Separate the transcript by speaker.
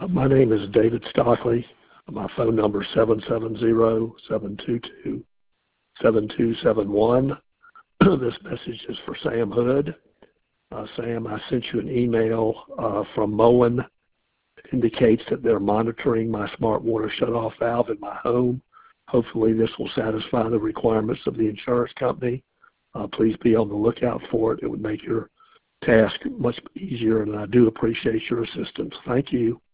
Speaker 1: My name is David Stockley. My phone number is 770-722-7271. This message is for Sam Hood. Sam, I sent you an email from Moen. It indicates that they're monitoring my smart water shutoff valve in my home. Hopefully this will satisfy the requirements of the insurance company. Please be on the lookout for it. It would make your task much easier, and I do appreciate your assistance. Thank you.